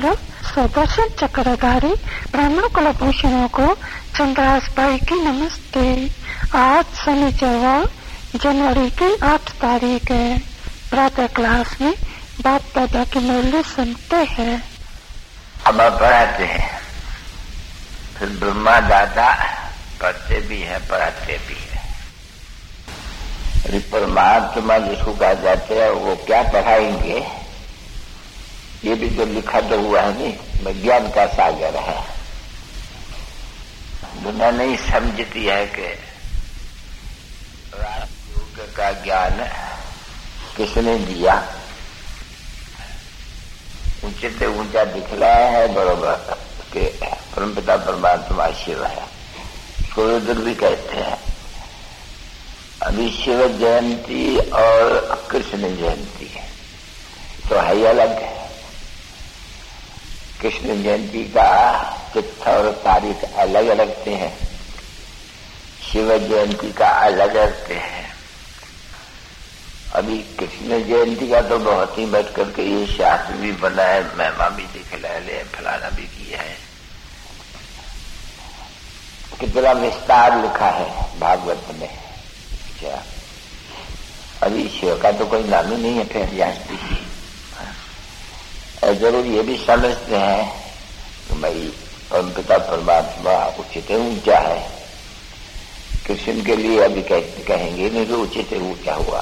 रामचंद्र सुदर्शन चक्रधारी ब्राह्मण कुलभूषणों को चंद्रास भाई की नमस्ते। आज शनिवार जनवरी की 8 तारीख है। प्रातः क्लास में बाप दादा की मुरली सुनते हैं। अब पढ़ाते हैं, फिर ब्रह्मा दादा पढ़ते भी है पढ़ाते भी है। परमात्मा जिसको कहा जाते हैं वो क्या पढ़ाएंगे, ये भी तो लिखा तो हुआ है नहीं, ज्ञान का सागर है। दुनिया नहीं समझती है कि राजयोग का ज्ञान किसने दिया। ऊंचे से ऊंचा दिखलाया है बरोबर के परमपिता परमात्मा शिव है, इसको रुद्र भी कहते हैं। अभी शिव जयंती और कृष्ण जयंती तो है ही अलग है। कृष्ण जयंती का तिथि और तारीख अलग रखते हैं, शिव जयंती का अलग रखते हैं। अभी कृष्ण जयंती का तो बहुत ही बैठ करके ये शास्त्र भी बना है, महिमा भी दिखला ले, फलाना भी किया है, कितना विस्तार लिखा है भागवत में। क्या अभी शिव का तो कोई नाम ही नहीं है फिर जयंती की। जरूर ये भी समझते हैं कि भाई परमपिता परमात्मा उचित ऊंचा है, कृष्ण के लिए अभी कहेंगे नहीं तो उचित ऊंचा हुआ।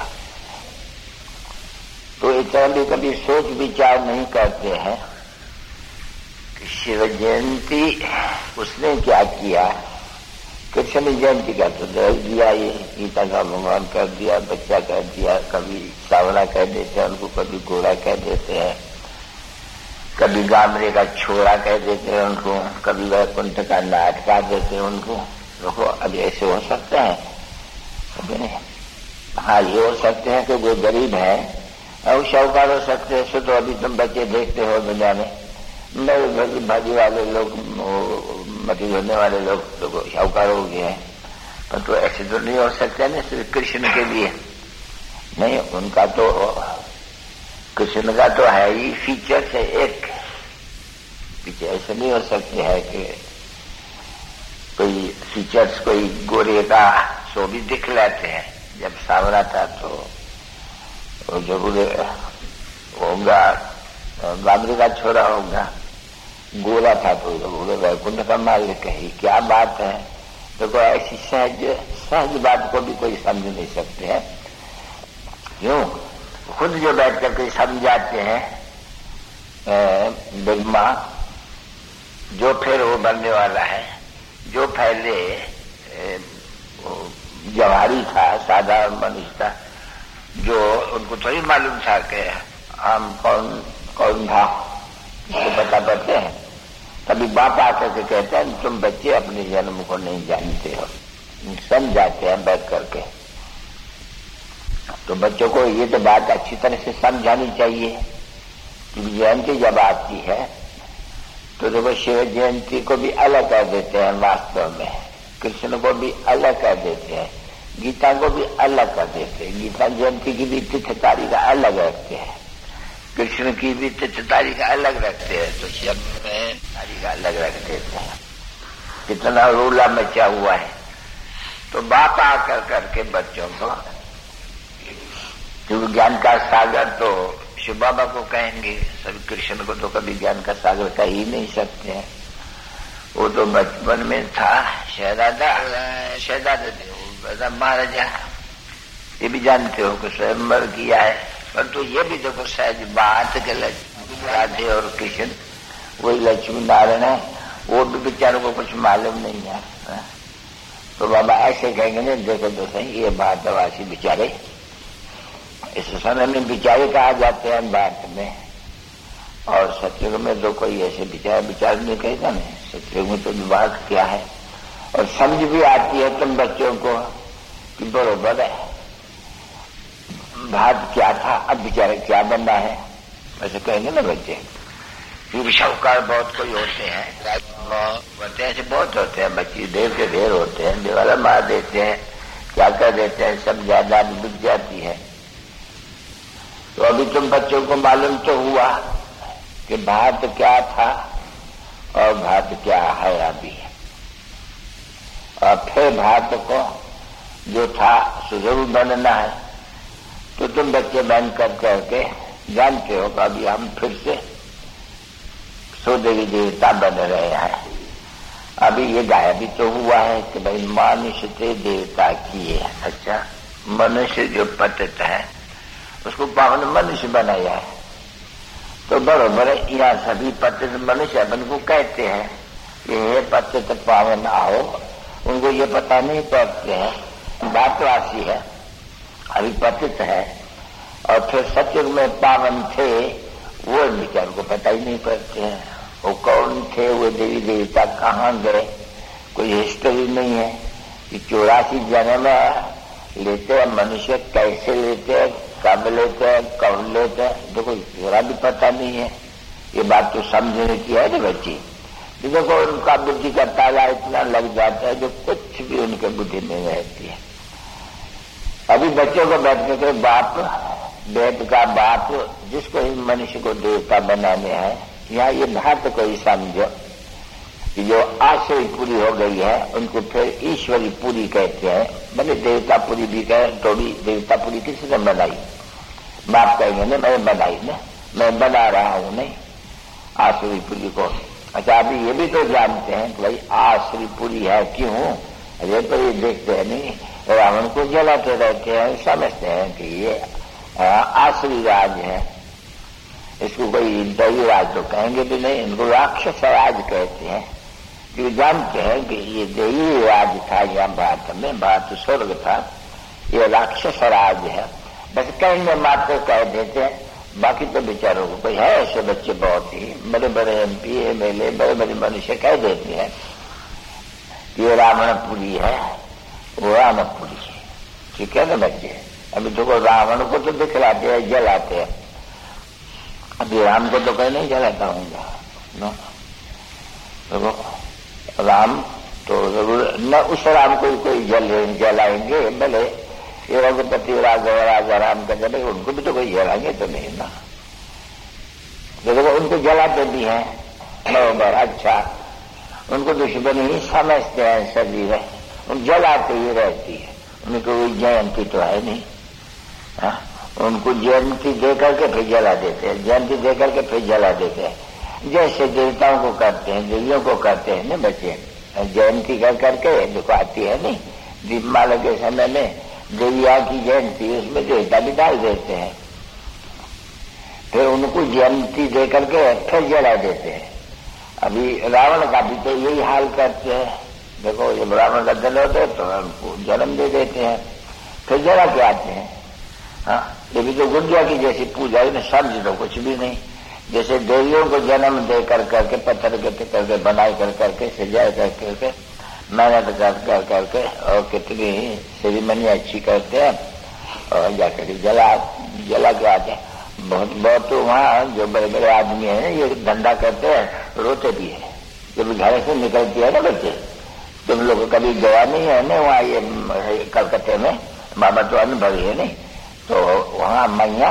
तो इतना भी कभी सोच विचार नहीं करते हैं कि शिव जयंती उसने क्या किया, कृष्ण जयंती का तो दर्ज दिया, ये गीता का भगवान कर दिया, बच्चा कर दिया, कभी सावला कह देते हैं उनको, कभी गोरा कह देते हैं, कभी गामरे का छोरा कह देते हैं उनको, कभी वैकुंठ का नाट कह देते हैं उनको। देखो अभी ऐसे हो सकते हैं। हाँ ये हो सकते हैं कि वो गरीब है और शाहूकार हो सकते हैं। सो तो अभी तुम बच्चे देखते हो दुनिया में, भली भाजी वाले लोग, मटी धोने वाले लोग तो शाहूकार हो गए हैं, पर तो ऐसे तो नहीं हो सकते ना सिर्फ कृष्ण के लिए। नहीं, उनका तो कृष्ण का तो है ही फीचर है एक पीछे। ऐसे नहीं हो सकते है कि कोई फीचर्स कोई गोरे का सो भी दिख लेते हैं। जब सावरा था तो जरूर होगा, गामरी का छोरा होगा, गोरा था तो जरूर वैकुंठ का मालिक है। क्या बात है। देखो ऐसी सहज बात को भी कोई समझ नहीं सकते हैं। क्यों? खुद जो बैठ करके समझाते हैं ब्रह्मा, जो फिर वो बनने वाला है, जो पहले जवारी था, साधारण मनुष्य था, जो उनको तो ही मालूम था कि हम कौन था, इसको पता करते हैं। तभी बाप आकर के कहते हैं तुम बच्चे अपने जन्म को नहीं जानते हो, समझाते हैं बैठ करके। तो बच्चों को ये तो बात अच्छी तरह से समझानी चाहिए कि जयंती जब आती है तो देखो शिव जयंती को भी अलग कर देते हैं, वास्तव में कृष्ण को भी अलग कर देते हैं, गीता को भी अलग कर देते हैं। गीता जयंती की भी तिथि तारीख अलग रखते हैं, कृष्ण की भी तिथि तारीख अलग रखते हैं, तो शिव में तारीख अलग रख देते हैं। कितना रोला मचा हुआ है। तो बाप आकर करके बच्चों को जो ज्ञान का सागर तो शिव बाबा को कहेंगे, सभी कृष्ण को तो कभी ज्ञान का सागर कह ही नहीं सकते हैं। वो तो बचपन में था शहजादा महाराजा, ये भी जानते हो कि स्वयंवर किया है। परंतु ये भी देखो सहज बात के राधे और कृष्ण वही लक्ष्मी नारायण है, वो भी बेचारों को कुछ मालूम नहीं है। तो बाबा ऐसे कहेंगे नहीं, देखो तो सही ये भारतवासी बेचारे, इस समय में बेचारे कहा जाते हैं भारत में, और सतयुग में तो कोई ऐसे विचार नहीं कहेगा नहीं। सतयुग में तो विवाह क्या है, और समझ भी आती है तुम बच्चों को कि बरोबर है, भारत क्या था अब बेचारे क्या बन रहा है, ऐसे कहेंगे ना बच्चे। फिर शाहूकार बहुत कोई होते हैं, होते हैं ऐसे बहुत होते हैं, बच्चे ढेर के ढेर होते हैं, दिवाला मार देते हैं, क्या कर देते हैं, सब जायदाद बिक जाती है। तो अभी तुम बच्चों को मालूम तो हुआ कि भात क्या था और भात क्या है अभी, और फिर भात को जो था सो जरूर बनना है। तो तुम बच्चे बन कर करके जानते हो कि अभी हम फिर से सो देवी देवता बन रहे हैं। अभी ये गायब भी तो हुआ है कि भाई मनुष्य से देवता किए। अच्छा, मनुष्य जो पतित है उसको पावन मनुष्य बनाया है। तो बरोबर यहाँ सभी पतित मनुष्य अपन को कहते हैं कि हे पतित पावन आओ। उनको ये पता नहीं पड़ते हैं बातवासी है, अभी पतित है, और फिर सचुग में पावन थे वो बेचार को पता ही नहीं पड़ते हैं। वो कौन थे, वो देवी देवता कहाँ गए, कोई हिस्ट्री नहीं है कि 84 जन्म लेते हैं मनुष्य, कैसे लेते हैं, कब लेते हैं, कौन लेते हैं, देखो जरा भी पता नहीं है। ये बात तो समझने की है ना बच्ची। देखो उनका बुद्धि का ताला इतना लग जाता है जो कुछ भी उनके बुद्धि में रहती है। अभी बच्चों को बैठने के बाप, वेद का बाप, जिसको ही मनुष्य को देवता बनाने हैं, यहाँ ये बात को ही समझो कि जो आश्रय पूरी हो गई है उनको फिर ईश्वरी पूरी कहते हैं। भले देवता पूरी भी कहे तो भी देवता पूरी किसने बनाई? बाप कहेंगे ना मैं बनाई ना, मैं बना रहा हूं नहीं आश्रय पूरी को। अच्छा, अभी ये भी तो जानते हैं कि भाई आश्रय पूरी है क्यों? अरे तो ये देखते हैं नहीं, रावण को जलाते रहते हैं, समझते हैं कि ये आश्रय राज है। इसको कोई दैवी राज तो कहेंगे भी नहीं, इनको राक्षस राज कहते हैं। क्योंकि जानते हैं कि ये दैवी राज था यहाँ भारत में, भारत स्वर्ग था, ये राक्षस राज है। बस कहने मात्र कह देते हैं, बाकी तो बेचारों को कोई है ऐसे बच्चे बहुत ही बड़े बड़े MP MLA बड़े बड़े मनुष्य कह देते हैं कि ये रावणपुरी है, वो रामपुरी है। ठीक है ना बच्चे? अभी तो रावण को तो दिखलाते हैं, जलाते हैं, अभी राम को तो कहीं नहीं जलाता हूँ तो राम तो जरूर न उस राम को कोई जलाएंगे। भले ये रघुपति राजा राम का जले, उनको भी तो कोई जलाएंगे तो नहीं ना। देखो उनको जलाते भी हैं बराबर। अच्छा, उनको दुश्मनी ही समझते हैं सभी है, उन जलाते ही रहती है, उनको कोई जयंती तो है नहीं। हाँ, उनको जयंती दे करके फिर जला देते हैं, जयंती दे करके फिर जला देते हैं। जैसे देवताओं को करते हैं, देवियों को करते हैं ना बच्चे, जयंती कर करके देखो आती है नहीं, दीपमाला के समय में देविया की जयंती, उसमें देवता भी डाल देते हैं, फिर उनको जयंती दे करके फिर जला देते हैं। अभी रावण का भी तो यही हाल करते हैं। देखो जब रावण का जल होता है तो उनको जन्म दे देते हैं, फिर जला के आते हैं। हाँ, ये भी तो गुंडिया की जैसी पूजा है, समझ दो कुछ भी नहीं। जैसे देवियों को जन्म दे कर करके, पत्थर के करके बनाई कर करके, सजा कर करके, मेहनत कर करके, और कितनी सेरेमनी अच्छी करते हैं, और जाकर जला के आते हैं। बहुत तो वहाँ जो बड़े बड़े आदमी हैं ये धंधा करते हैं, रोते भी है जब घर से निकलती है ना बच्चे। तुम लोग कभी गया नहीं है ना वहाँ, ये कलकत्ते में बाबा तो अनुभवी है नहीं, तो वहाँ मैया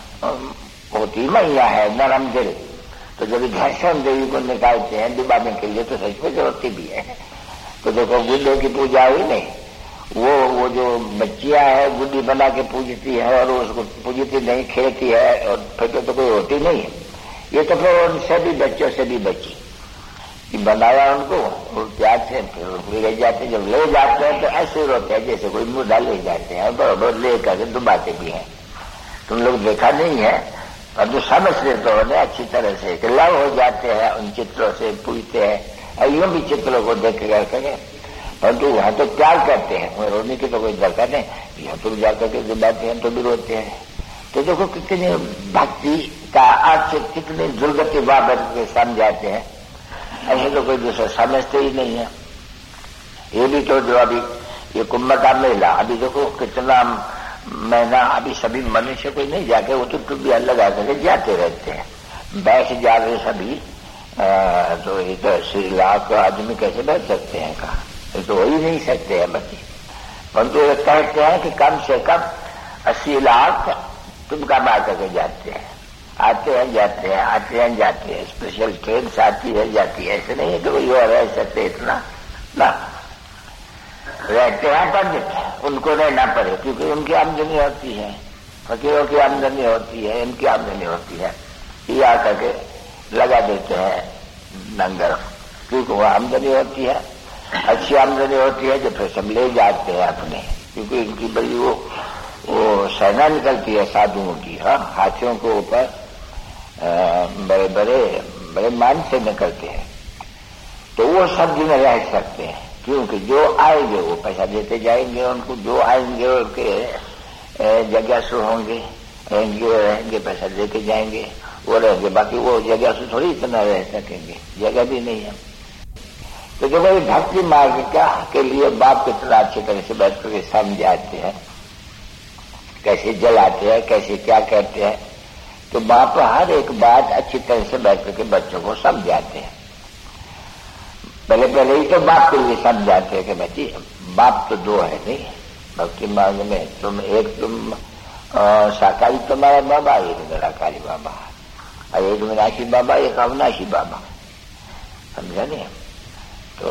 होती, मैया है नरम दिल, तो जब घर्षण देवी को निकालते हैं डुबाने के लिए तो सच में होती भी है। तो देखो गुड्डे की पूजा हुई नहीं, वो जो बच्चियां है गुड्डी बना के पूजती है और उसको पूजती नहीं, खेलती है, और फिर तो कोई होती नहीं है। ये तो फिर उन सभी बच्चों से भी बची कि बनाया उनको, वो प्यार से फिर ले जाते, जब ले जाते हैं तो ऐसे रोते हैं जैसे कोई मुर्दा ले जाते हैं, और बराबर ले करके डुबाते भी हैं। तुम लोग देखा नहीं है, और जो समझ लेते हो ना अच्छी तरह से कि लव हो जाते हैं उन चित्रों से, पूछते हैं, और यूं भी चित्रों को देख करके, परंतु वहां तो प्यार करते हैं, वहां रोने की तो कोई दरकार नहीं, यहाँ तो जाकर के डुबाते हैं तो भी रोते हैं। तो देखो कितनी भक्ति का अर्थ, कितनी दुर्गति बाबत के समझाते हैं, ऐसे तो कोई दूसरा समझते ही नहीं है। ये भी तो जो अभी ये कुंभ का मेला, अभी देखो कितना महीना, अभी सभी मनुष्य कोई नहीं जाके, वो तो टुबिया लगा करके जाते रहते हैं, बैठ जा रहे सभी। तो इधर 80 लाख आदमी कैसे बैठ सकते हैं? कहा तो हो ही नहीं सकते हैं बच्चे। परंतु ये कहते हैं कि कम से कम 80 लाख तुम कमा करके जाते हैं, आते हैं जाते हैं, आते हैं जाते हैं, स्पेशल ट्रेन से आती है जाती है, ऐसे नहीं है कि कोई और रह सकते इतना ना। रहते हैं पंडित, उनको रहना पड़े क्योंकि उनकी आमदनी होती है, फकीरों की आमदनी होती है, इनकी आमदनी होती है, ये आकर के लगा देते हैं लंगर, क्योंकि वो आमदनी होती है, अच्छी आमदनी होती है, जो फिर सब ले जाते हैं अपने, क्योंकि इनकी बड़ी वो सेना निकलती है साधुओं की। हाँ, हाथियों के ऊपर बड़े बड़े बड़े मान से निकलते हैं, तो वो सब दिन रह सकते हैं, क्योंकि जो आएंगे वो पैसा देते जाएंगे उनको, जो आएंगे उनके जग्यासु होंगे, रहेंगे पैसा देके जाएंगे, वो रहेंगे, बाकी वो जग्यासु थोड़ी इतना रह सकेंगे, जगह भी नहीं है। तो जो भाई भक्ति मार्ग के लिए बाप कितना अच्छी तरह से बैठ करके समझाते हैं, कैसे जलाते हैं, कैसे क्या कहते हैं, तो बाप हर एक बात अच्छी तरह से बैठ करके बच्चों को समझाते हैं। पहले पहले ही तो बाप के लिए समझाते हैं कि बच्ची बाप तो दो है नहीं भक्ति मार्ग में, तुम शाकाहारी तुम्हारा बाबा, एक निराकारी बाबा, और एक विनाशी बाबा, एक अविनाशी बाबा, समझा नहीं। तो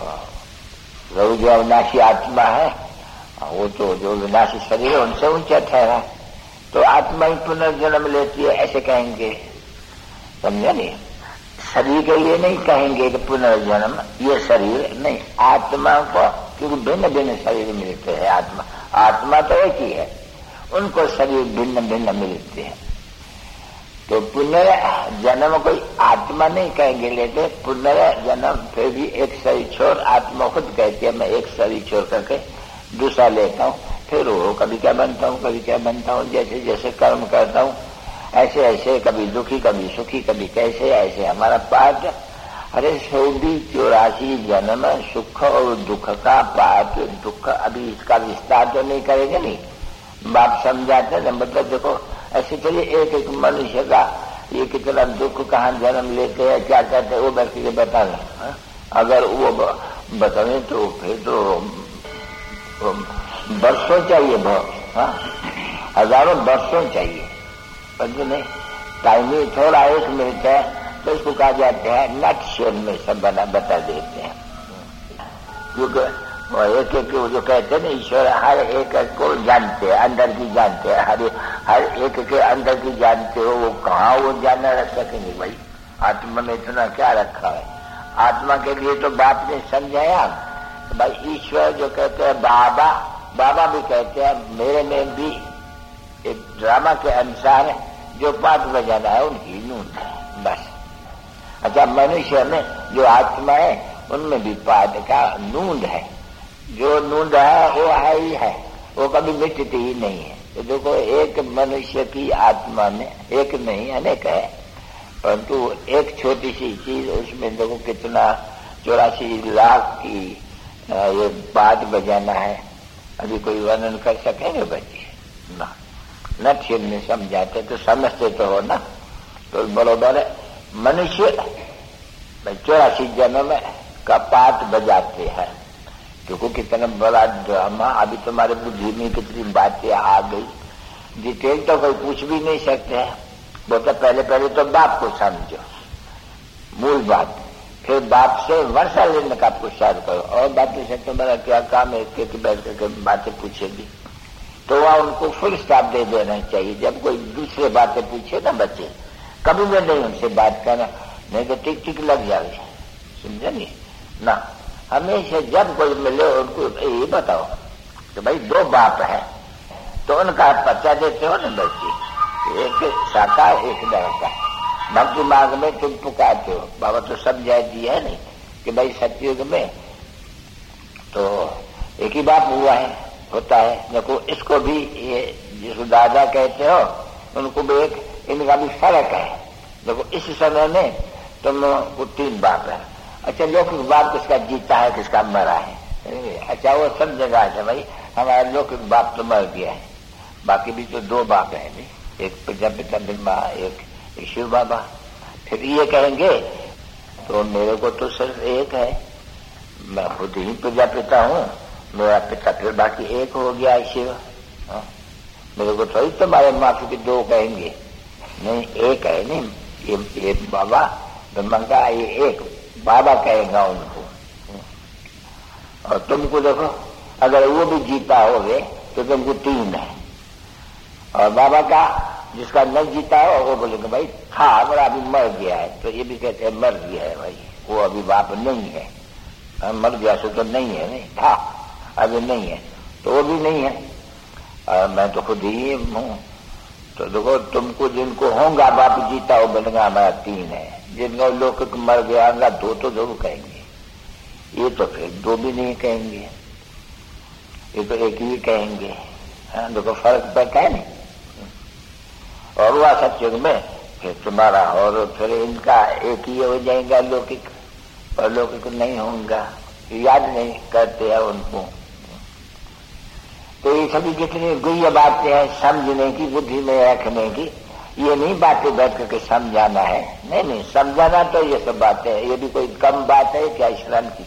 वो जो अविनाशी आत्मा है वो तो जो विनाशी शरीर है उनसे ऊंचा ठहरा, तो आत्मा ही पुनर्जन्म लेती है ऐसे कहेंगे, समझा नहीं। शरीर के लिए नहीं कहेंगे कि पुनर्जन्म, ये शरीर नहीं, आत्मा को, क्योंकि भिन्न भिन्न शरीर मिलते हैं, आत्मा तो एक ही है, उनको शरीर भिन्न भिन्न मिलते हैं। तो पुनर्जन्म कोई आत्मा नहीं कहेंगे, लेते पुनर्जन्म फिर भी एक शरीर छोड़, आत्मा खुद कहती है मैं एक शरीर छोड़ करके दूसरा लेता हूँ, फिर वो कभी क्या बनता हूँ, कभी क्या बनता हूँ, जैसे जैसे कर्म करता हूँ ऐसे ऐसे, कभी दुखी कभी सुखी, कभी कैसे, ऐसे हमारा पाठ। अरे 84 जन्म सुख और दुख का पाठ, दुख अभी इसका विस्तार तो नहीं करेंगे, नहीं बाप समझाते हैं, मतलब देखो ऐसे चलिए एक एक मनुष्य का ये कितना दुख कहाँ जन्म लेते हैं, क्या कहते हैं, वो व्यक्ति के बता दें। अगर वो बतावे तो फिर तो वर्षों चाहिए, हजारों वर्षों चाहिए, समझे नहीं। टाइम ही थोड़ा एक मिनट है तो इसको कहा जाता है नट शेल में सब बता देते हैं, क्योंकि एक एक जो कहते हैं ना ईश्वर हर एक को जानते हैं, अंदर की जानते हैं, हर एक के अंदर की जानते हो, वो कहाँ वो जानना रख सकेंगे भाई, आत्मा में इतना क्या रखा है। आत्मा के लिए तो बाप ने समझाया तो भाई ईश्वर जो कहते हैं बाबा, बाबा भी कहते हैं मेरे में भी एक ड्रामा के अनुसार जो पाठ बजाना है उनकी नूंद है, बस। अच्छा, मनुष्य में जो आत्मा है उनमें भी पाठ का नूंद है, जो नूंद है वो है ही है, वो कभी मिटती ही नहीं है। तो देखो एक मनुष्य की आत्मा में एक नहीं अनेक है, परंतु एक छोटी सी चीज उसमें देखो कितना 84 लाख की ये बात बजाना है, अभी कोई वर्णन कर सकेंगे बच्चे ना, न ठीक में समझाते तो समझते तो हो ना। तो बरोबर है, मनुष्य 84 जन्म का पाठ बजाते हैं, क्योंकि कितना बड़ा ड्रामा, अभी तुम्हारे बुद्धि में कितनी बातें आ गई, डिटेल तो कोई पूछ भी नहीं सकते हैं। बोलते पहले पहले तो बाप को समझो, मूल बात, फिर बाप से वर्षा लेने का पुरस्कार करो, और बातें से तुम्हारा क्या काम है कि बैठ करके बातें पूछेगी, तो वहां उनको फुल स्टॉप दे देना चाहिए। जब कोई दूसरे बातें पूछे ना बच्चे, कभी भी नहीं उनसे बात करना, नहीं तो टिक टिक लग जाए, समझे नहीं ना। हमेशा जब कोई मिले उनको ये बताओ कि भाई 2 बाप है, तो उनका पर्चा देते हो ना बच्चे, एक शाखा एक दरका। भक्ति मार्ग में तुम पुकारते हो, बाबा तो समझा दिया है नहीं कि भाई सतयुग में तो एक ही बाप हुआ है, होता है। देखो इसको भी ये जिसको दादा कहते हो उनको भी एक, इनका भी फर्क है। देखो इस समय में तुमको 3 बाप है। अच्छा, लौकिक बाप किसका जीता है किसका मरा है, अच्छा वो सब जगह है भाई, हमारा लौकिक बाप तो मर गया है, बाकी भी तो 2 बाप है नहीं, एक प्रजापिता ब्रह्मा, एक शिव बाबा। फिर ये कहेंगे तो मेरे को तो सिर्फ एक है, मैं खुद ही प्रजापिता हूँ, मेरा पिता, फिर बाकी एक हो गया शिव। मेरे को थोड़ी तुम्हारे माफी के 2 कहेंगे नहीं एक है नहीं, ये बाबा ब्रह्मा का ये एक बाबा कहेगा उनको। और तुमको देखो अगर वो भी जीता होगे तो तुमको 3 है, और बाबा का जिसका न जीता हो वो बोलेगा भाई था हमारा अभी मर गया है, तो ये भी कहते हैं मर गया है भाई, वो अभी बाप नहीं है। मर गया सो तो नहीं है, नहीं था अभी नहीं है, तो वो भी नहीं है। और मैं तो खुद ही हूँ। तो देखो तुमको जिनको होगा बाप जीता हो बोलेगा हमारा 3 है, जिनको लोग मर गया होगा 2 तो जरूर कहेंगे, ये तो फिर 2 भी नहीं कहेंगे, ये तो एक ही कहेंगे। हाँ देखो फर्क पड़ता है नहीं। और वह सत्युग में फिर तुम्हारा और फिर इनका एक ही हो जाएगा लौकिक, और लौकिक नहीं होगा, याद नहीं करते हैं उनको। तो ये सभी जितनी गुह्य बातें हैं समझने की, बुद्धि में रखने की, ये नहीं बातें बैठ करके समझाना है, नहीं नहीं समझाना तो ये सब बातें है। ये भी कोई कम बात है क्या स्नान की?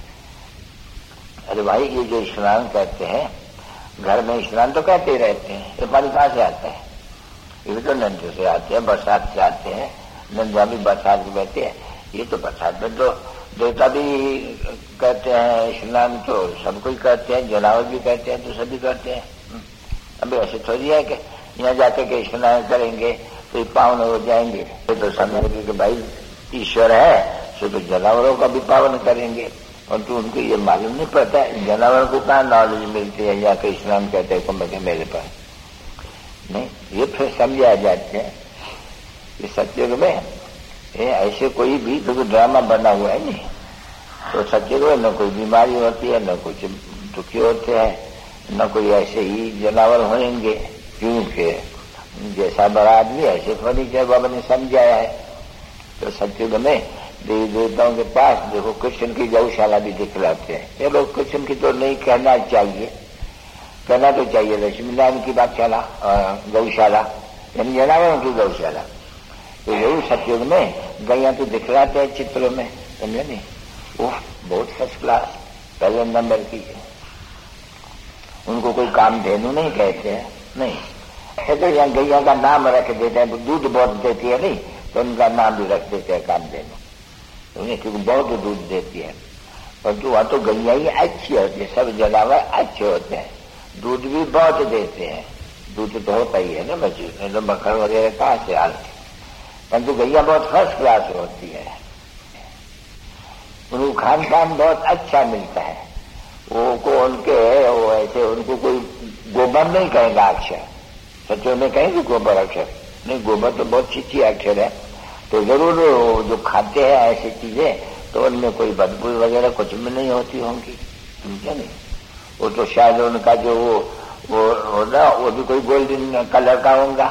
अरे भाई ये जो स्नान करते हैं घर में स्नान तो कहते ही रहते हैं, ये पानी कहाँ से आता है? ये तो नंदों से आते हैं, बरसात से आते हैं, नंदा भी बरसात में बहते हैं। ये तो बरसात में तो देवता भी कहते हैं स्नान, तो सब कोई करते हैं, जनावर भी कहते हैं, तो सभी करते हैं। अभी ऐसे थोड़ी है कि यहाँ जाकर के स्नान करेंगे तो पावन हो जाएंगे। तो समझेंगे कि भाई ईश्वर है सो तो जानवरों का भी पावन करेंगे, और तो उनको ये मालूम नहीं पड़ता है जानवर को कहाँ नॉलेज मिलती है, जाकर स्नान करते हैं कुंभ के मेरे पास नहीं। ये फिर समझा जाते हैं कि सत्युग में ऐसे कोई भी तो ड्रामा बना हुआ है नहीं। तो सत्युग में न कोई बीमारी होती है, न कुछ दुखी होते हैं, न कोई ऐसे ही जानवर होंगे, क्योंकि जैसा बड़ा आदमी ऐसे फर्नीचर बाबा ने समझाया है। तो सत्युग में देवी देवताओं के पास देखो कृष्ण की गौशाला भी दिखलाते हैं। ये लोग कृष्ण की तो नहीं कहना चाहिए, कहना तो चाहिए लक्ष्मी नारायण की बातशाला गौशाला, यानी जानवरों की गौशाला। तो यही सत्युग में गैया तो दिखलाते हैं चित्रों में, समझे नहीं? वो बहुत फर्स्ट क्लास पहले नंबर की है। उनको कोई काम धेनु नहीं कहते हैं, नहीं तो यहाँ गैया का नाम रख देते हैं, दूध बहुत देती है नहीं तो उनका नाम भी रख देते हैं काम धेनु, क्योंकि बहुत दूध देती है। परंतु वहां तो गैया ही अच्छी होती है, सब जानवर अच्छे होते हैं, दूध भी बहुत देते हैं। दूध तो होता ही है ना बच्चे, नहीं तो मक्खन वगैरह कहाँ से आते, परंतु गैया बहुत फर्स्ट क्लास होती है। उनको खान पान बहुत अच्छा मिलता है। वो को उनके वो ऐसे उनको कोई गोबर नहीं कहेगा अक्षर, सचो में कहेंगे गोबर अक्षर नहीं, गोबर तो बहुत चिच्ची अक्षर है। तो जरूर जो खाते हैं ऐसी चीजें तो उनमें कोई बदबू वगैरह कुछ भी नहीं होती होंगी, समझे नहीं? वो तो शायद उनका जो वो होगा वो भी कोई गोल्डन कलर का होगा,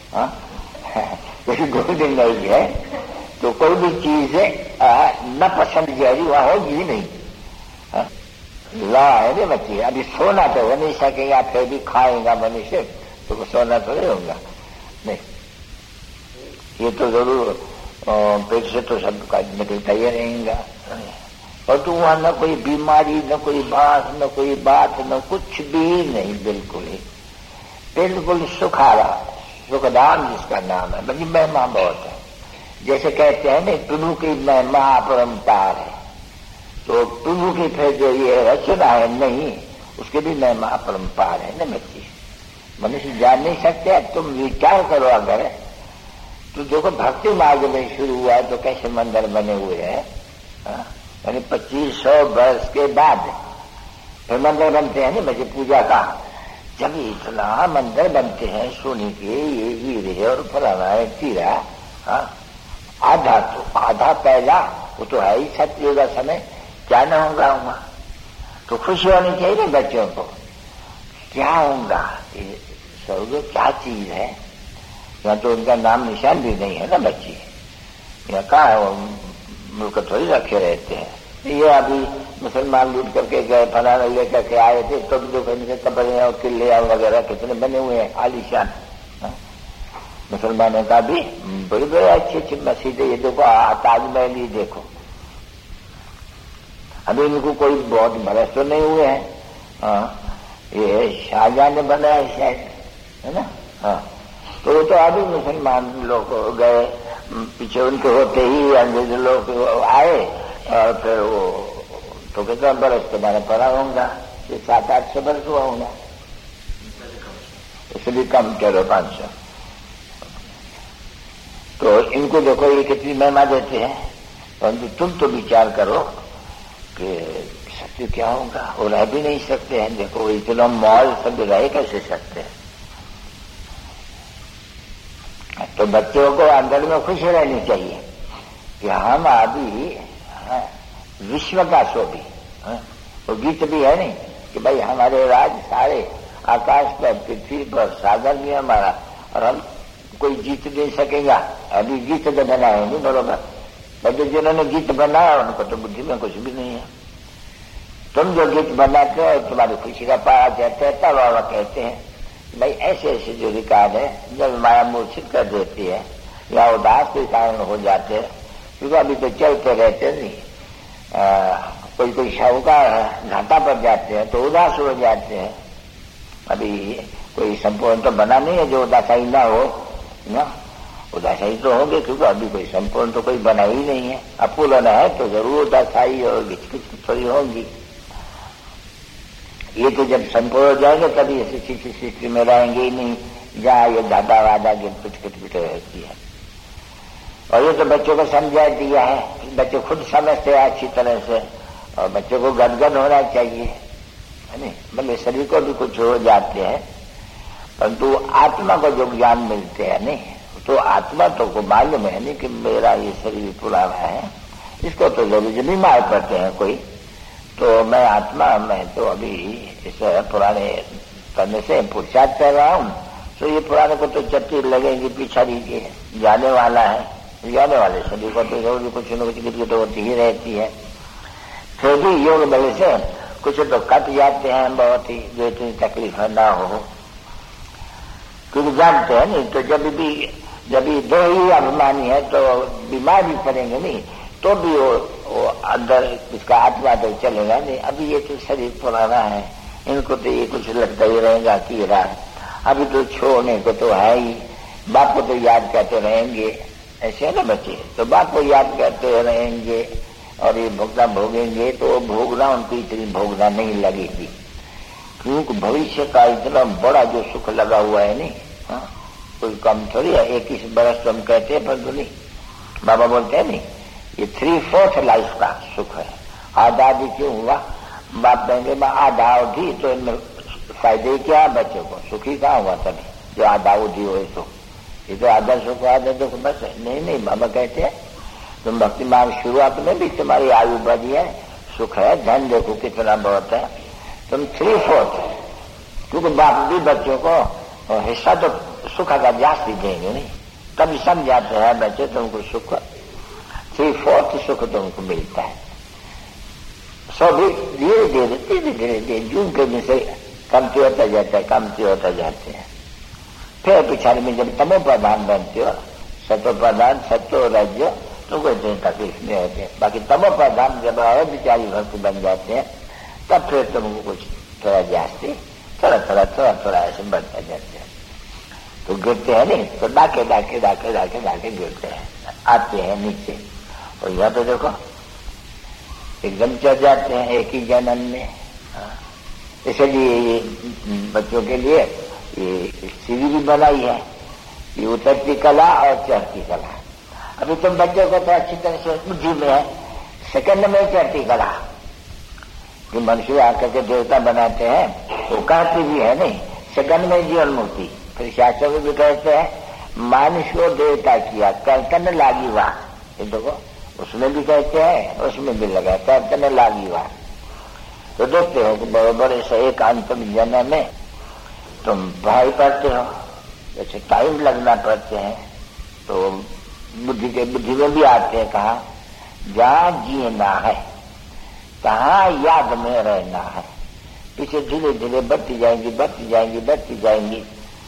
कोई गोल्डन नहीं है। तो कोई भी चीज न पसंद जहरी वहां होगी ही नहीं। ला है ना बच्ची, अभी सोना तो हो नहीं सकेगा, फिर भी खाएगा मनुष्य तो सोना तो नहीं होगा, नहीं। ये तो जरूर पेट से तो सब का निकलता ही रहेगा। और तो वहां न कोई बीमारी, न कोई बात, न कोई बात, न कुछ भी नहीं, बिल्कुल ही बिल्कुल सुखारा, सुखदान जिसका नाम है। बड़ी महिमा बहुत है। जैसे कहते हैं ना प्रभु की महिमा अपरंपार है, तो प्रभु की फिर जो ये रचना है नहीं, उसके भी महिमा अपरंपार है ना बच्ची। मनुष्य जान नहीं सकते। तुम विचार करो अगर तो देखो भक्ति मार्ग में शुरू हुआ है तो कैसे मंदिर बने हुए हैं, यानी 2500 वर्ष के बाद फिर मंदिर बनते हैं ना बच्चे पूजा का। जब इतना मंदिर बनते हैं सोने के, ये हीरे और फलाना है तीरा, आधा तो आधा पहला वो तो है ही सत्युग का समय, क्या न होगा वहां तो खुशी होनी चाहिए ना बच्चों को। क्या होगा स्वर्ग, क्या चीज है? यहाँ तो उनका नाम निशान भी नहीं है ना बच्ची, यहाँ कहाँ मुल्क थोड़ी रखे रहते हैं। ये अभी मुसलमान लूट करके गए, फलाना लेकर के आए थे, तो भी देखो इनके कब्रें और किले वगैरह कितने बने हुए हैं आलीशान। मुसलमानों का भी बड़ी बड़ी अच्छी अच्छी मस्जिदें, ये देखो ताजमहल ही देखो। अभी इनको कोई बहुत बरस तो नहीं हुए हैं, ये शाहजहां ने बनाया शायद, है ना? तो वो तो अभी मुसलमान लोग गए, पीछे उनके होते ही अंग्रेज लोग आए और फिर वो तो कितना बरस के मैंने पढ़ा होगा, 700-800 बरस हुआ होगा, इससे भी कम कह लो 500। तो इनको देखो ये कितनी महिमा देते हैं, परंतु तुम तो विचार करो कि सत्य क्या होगा, वो रह भी नहीं सकते हैं। देखो इतना मॉल सब रह कैसे सकते हैं। तो बच्चों को अंदर में खुश रहनी चाहिए कि हम अभी विश्व का शोभी, वो गीत भी है नहीं कि भाई हमारे राज सारे आकाश पर, पृथ्वी पर, सागर में हमारा, और हम कोई जीत नहीं सकेगा। अभी गीत तो बनाए नहीं बरोबर, बच्चे जिन्होंने गीत बनाया उनको तो बुद्धि में कुछ भी नहीं है। तुम जो गीत बनाते हो तुम्हारी खुशी का पारा चाहते हैं, तब बाबा कहते हैं भाई ऐसे ऐसे जो रिकॉर्ड है जब माया मूर्छित कर देती है या उदास के कारण हो जाते हैं, क्योंकि अभी तो चलते रहते नहीं, कोई कोई शाहूकार घाटा पर जाते हैं तो उदास हो जाते हैं। अभी कोई संपूर्ण तो बना नहीं है जो उदासाई ना हो ना, उदासाई तो होंगे क्योंकि अभी कोई संपूर्ण तो कोई बना ही नहीं है। अपूर्ण है तो जरूर उदासाई और घिचकिच थोड़ी होंगी। ये तो जब संपूर्ण हो जाएंगे तभी ऐसी स्थिति में रहेंगे ही नहीं जहाँ ये घाटा वादा गिर पिट रहती है। और ये तो बच्चों को समझा दिया है, बच्चे खुद समझते हैं अच्छी तरह से, और बच्चों को गदगद होना चाहिए, है नहीं। भले शरीर को भी कुछ हो जाते हैं परंतु आत्मा को जो ज्ञान मिलते हैं नहीं, तो आत्मा तो को मालूम है नहीं कि मेरा ये शरीर पुराना है, इसको तो जरूर बीमार पड़ते हैं कोई, तो मैं आत्मा, मैं तो अभी इस पुराने करने से पुरुषार्थ कर रहा हूँ, तो ये पुराने को तो चट्टी लगेंगी पिछड़ी के, जाने वाला है, जाने वाले शरीर को तो जरूर कुछ न कुछ गिर तो होती ही रहती है। फिर भी योग बल से कुछ तो कट जाते हैं बहुत ही, जो इतनी तकलीफ ना हो, क्योंकि जानते हैं नहीं तो जब भी दो ही अभिमानी है तो बीमार भी पड़ेंगे नहीं, तो भी वो अंदर इसका आत्मा तो चलेगा नहीं। अभी ये तो शरीर पुराना है, इनको तो ये कुछ लगता ही रहेगा कि अभी तो छोड़ने को तो है ही, बाप को तो याद करते रहेंगे, ऐसे है ना बच्चे, तो बाप को याद करते रहेंगे और ये भोगना भोगेंगे तो भोगना उनको इतनी भोगना नहीं लगेगी, क्योंकि भविष्य का इतना बड़ा जो सुख लगा हुआ है नहीं, कोई कम थोड़ी है। 21 बरस तो हम कहते हैं परंतु नहीं, बाबा बोलते हैं नहीं, ये 3/4 लाइफ का सुख है। आधा आधी क्यों हुआ, बाप कहेंगे आधा अवधि, तो इनमें फायदे क्या बच्चों को, सुखी कहाँ हुआ तभी जो आधा अवधि हो, तो ये तो आधा सुख आधा दुख बस है। नहीं बाबा कहते हैं तुम भक्ति मार्ग शुरुआत में भी तुम्हारी आयु बढ़ी है, सुख है, धन देखो कितना बहुत है, तुम 3/4, क्योंकि बाप भी बच्चों को हिस्सा तो सुख का जास्ती देंगे नहीं, तभी समझाते हैं बच्चे तुमको सुख 3/4 सुख तुमको मिलता है। सो भी धीरे धीरे जून के दिन से कमती होता जाते हैं। फिर पिछाड़ी में जब तमो प्रधान बनते हो, सतो प्रधान सत्यो राज्य, तो कोई इतनी तकलीफ नहीं होती। बाकी तमो प्रधान जब और बिचारी भक्त बन जाते हैं तब फिर तुमको कुछ थोड़ा जास्ती थोड़ा ऐसे बढ़ते जाते हैं, तो गिरते हैं नहीं, तो डाके गिरते हैं, आते हैं नीचे। और यह तो देखो एकदम चढ़ जाते हैं एक ही जन्म में। इसलिए ये बच्चों के लिए ये सीढ़ी भी बनाई है, ये उतरती कला और चढ़ती कला। अभी तुम बच्चों को तो अच्छी तरह से बुद्धि में है, सेकंड में चढ़ती कला, जो मनुष्य आकर के देवता बनाते हैं वो कहती भी है नहीं, सेकंड में जीवन मुक्ति। फिर शास्त्र में भी कहते हैं मानुष को देवता किया कर्तन लागी वाह, ये देखो उसमें भी कहते हैं, उसमें भी लगा कर्तन लागी वाह। तो देखते हो कि बराबर ऐसे एक अंतिम जन्म में तुम पढ़ाई पढ़ते हो, जैसे टाइम लगना पड़ते हैं, तो बुद्धि में भी आते हैं कहा जहाँ जीना है कहाँ याद में रहना है। इसे धीरे धीरे बढ़ती जाएंगी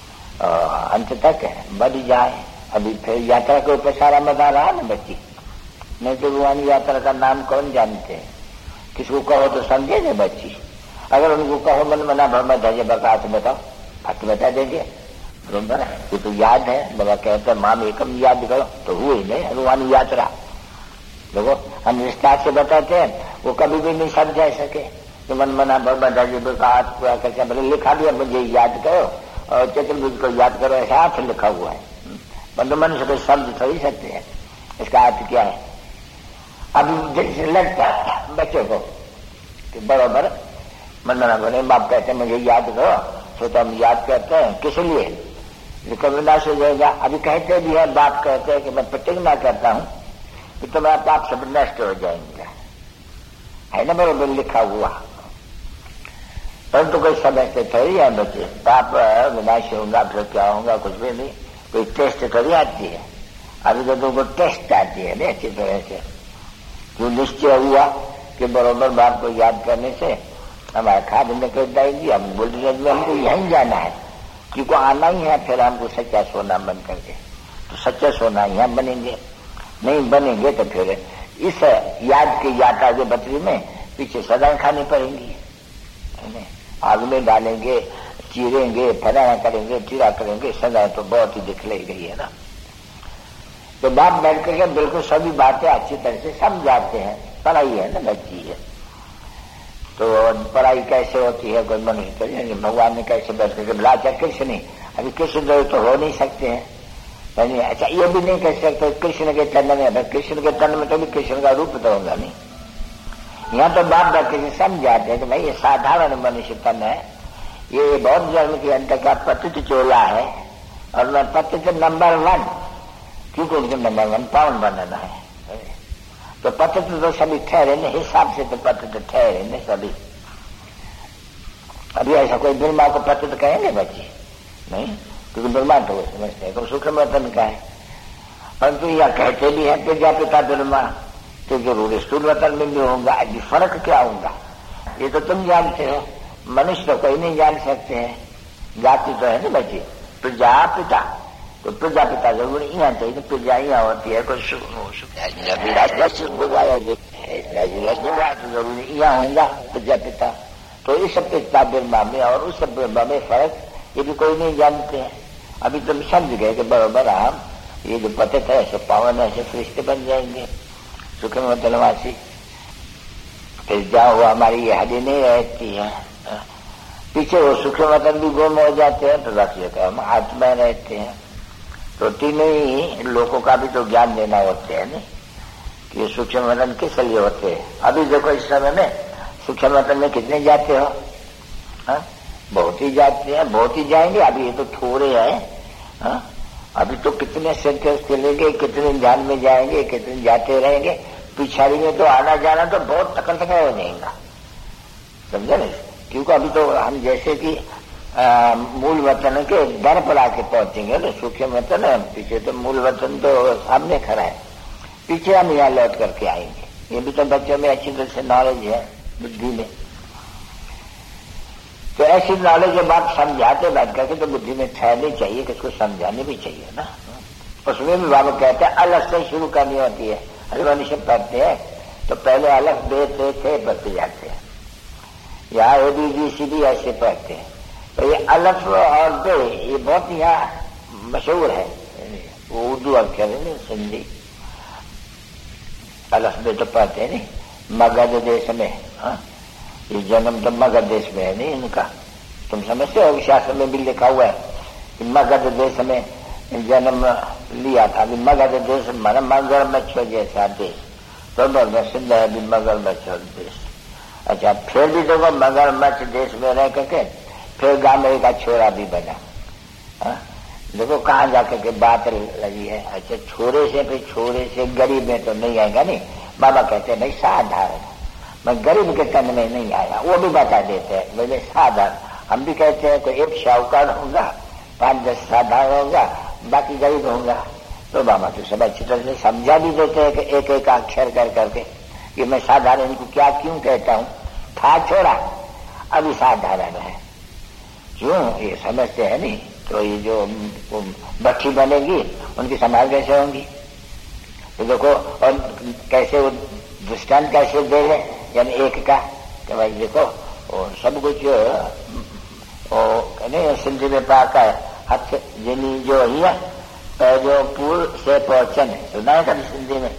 अंत तक बढ़ जाए। अभी फिर यात्रा के ऊपर सारा मजा रहा ना बच्ची, नहीं तो रूहानी यात्रा का नाम कौन जानते हैं, किसको कहो तो समझे ना बच्ची। अगर उनको कहो मन मना भर मत है बका हाथ बताओ, हाथ बता देंगे, बरोबर है, ये तो याद है। बाबा कहते हैं माम एकम याद करो, तो हुए ही नहीं हनुमान यात्रा। देखो हम विस्तार से बताते हैं, वो कभी भी नहीं समझा सके। तो मन मना बाबा जी का हाथ पूरा करके बोले लिखा दिया मुझे याद करो और चतुर्भुज को याद करो, ऐसा हाथ लिखा हुआ है। बंधु मन से कोई समझ थोड़ी सकते हैं इसका अर्थ क्या है। अभी जैसे लगता है बच्चों को कि बराबर मन मना बोले बाप कहते हैं मुझे याद करो, तो हम याद करते हैं किस लिए, कभी नाश हो जाएगा। अभी कहते भी है, बाप कहते हैं कि मैं प्रतिज्ञा करता हूं कि तुम्हारा पाप सब नष्ट हो जाएंगे, है ना बराबर लिखा हुआ। परंतु कोई समझते थोड़ी है बच्चे, पाप विनाश होगा फिर क्या होगा, कुछ भी नहीं। कोई टेस्ट थोड़ी आती है, अभी तो तुमको टेस्ट आती है ना अच्छी तरह से। जो निश्चय हुआ कि बराबर बाप को याद करने से हमारे खाद निकल जाएगी, हम बोल रहे हमको यहीं जाना है, क्योंकि आना ही है, फिर हमको सच्चा सोना बन करके। तो सच्चा सोना यहाँ बनेंगे, नहीं बनेंगे तो फिर इस याद की यात्रा के बतरी में पीछे सदाएं खानी पड़ेंगी। आग में डालेंगे, चीरेंगे, फलाना करेंगे, चीरा करेंगे, सदाएं तो बहुत ही दिखलाई गई है ना। तो बाप बैठ करके बिल्कुल सभी बातें अच्छी तरह से समझाते हैं। पढ़ाई है ना बच्ची है, तो पढ़ाई कैसे होती है कोई मनुष्य करेंगे, भगवान ने कैसे बैठ करके बुला चाहे कृष्ण नहीं, अभी कृष्ण तो हो नहीं सकते हैं। अच्छा ये भी नहीं कह सकते कृष्ण के तन में, कृष्ण के तन में तो भी कृष्ण का रूप तो होगा नहीं। यहाँ तो बाप बैठ के समझाते हैं कि भाई ये साधारण मनुष्य तन है, ये बौद्ध धर्म के अंतर का पतित चोला है, और मैं पतित नंबर 1, क्योंकि उनके नंबर 1 पावन बनाना है। तो पतित तो सभी ठहरे न, हिसाब से तो पतित ठहरे न सभी। अभी ऐसा कोई ब्रह्मा को पतित कहेंगे बच्चे नहीं, क्योंकि ब्रह्मा तो वो समझते हैं तो शुक्रमतन का है। परंतु यह कहते भी है प्रजापिता ब्रह्मा, तो जरूर स्थूल वतन में भी होगा। अभी फर्क क्या होगा ये तो तुम जानते हो, मनुष्य तो कोई नहीं जान सकते हैं। जाति तो है ना बच्चे प्रजापिता, तो प्रजापिता जरूर यहाँ चाहिए, प्रजा यहाँ होती है कोई जरूरी यहाँ होगा प्रजापिता। तो इस पिता ब्रह्मा में और उस ब्रह्मा में फर्क ये भी कोई नहीं जानते हैं। अभी तुम समझ गए कि बराबर हम ये जो पतित है ऐसे पावन ऐसे फरिश्ते बन जाएंगे सुखमतलवासी। फिर जाओ हमारी ये हड्डी नहीं रहती है, पीछे वो सुखमतन भी गुम हो जाते हैं, तो रखिए तो हम आत्मा रहते हैं। तो तीनों ही लोगों का भी तो ज्ञान देना होते हैं नहीं कि ये सूक्ष्म वतन किस लिए होते हैं। अभी देखो इस समय में सूक्ष्म वतन में कितने जाते हो, बहुत ही जाते हैं, बहुत ही जाएंगे। अभी ये तो थोड़े हैं, अभी तो कितने सेंटेंस चलेंगे, कितने ध्यान में जाएंगे, कितने जाते रहेंगे। पिछाड़ी में तो आना जाना तो बहुत तकड़ हो जाएगा, समझे ना। क्योंकि अभी तो हम जैसे कि मूल वतन के दर पर आके पहुंचेंगे ना, सूक्ष्म वतन है पीछे, तो मूल वतन तो सामने खड़ा है, पीछे हम यहाँ लौट करके आएंगे। ये भी तो बच्चों में अच्छी तरह से नॉलेज है, बुद्धि में। तो ऐसी नॉलेज जब आप समझाते बैठ करके तो बुद्धि में ठहरनी चाहिए, किसको समझानी भी चाहिए ना। उसमें भी बाबा कहते हैं अलग से शुरू करनी होती है। अरे मनुष्य पढ़ते हैं तो पहले अलग बे थे पढ़ते जाते हैं, यहाँ ABCD ऐसे पढ़ते हैं। तो ये अलफ और बे ये बहुत यहाँ मशहूर है, वो उर्दू अक्षर है नहीं सिंधी। अलफ बे तो पढ़ते हैं नहीं। मगध देश में, ये जन्म तो मगध देश में है नहीं इनका, तुम समझते हो शास्त्र में भी लिखा हुआ है कि मगध देश में जन्म लिया था। अभी मगध देश माना मगरमच्छ जैसा देश, तो प्रसिद्ध है अभी मगरमच्छ देश। अच्छा फिर भी देखो मगरमच्छ देश में रह करके फिर गांव में एक छोरा भी बना। देखो कहाँ जाकर के बात लगी है। अच्छा छोरे से फिर छोरे से गरीब में तो नहीं आएगा नहीं। बाबा कहते हैं भाई साधारण, मैं गरीब के तन में नहीं आया, वो भी बता देते हैं बोले साधारण। हम भी कहते हैं कोई एक शाहूकार होगा, 5-10 साधारण होगा, बाकी गरीब होगा। तो बाबा तो सब अच्छी तरह से समझा भी देते हैं कि एक एक अक्षर कर करके कि मैं साधारण को क्या क्यों कहता हूँ। था छोड़ा अभी साधारण है, क्यों ये समझते हैं नहीं। तो ये जो बच्ची बनेगी उनकी संभाल कैसे होंगी, तो देखो। और कैसे वो दृष्टांत कैसे दे रहे, यानी एक का कि भाई देखो सब कुछ नहीं सिंधी में पाका है, हथ जिनी जो हिय पैजो पूर से पहुंचन, सुना है कभी हिंदी में?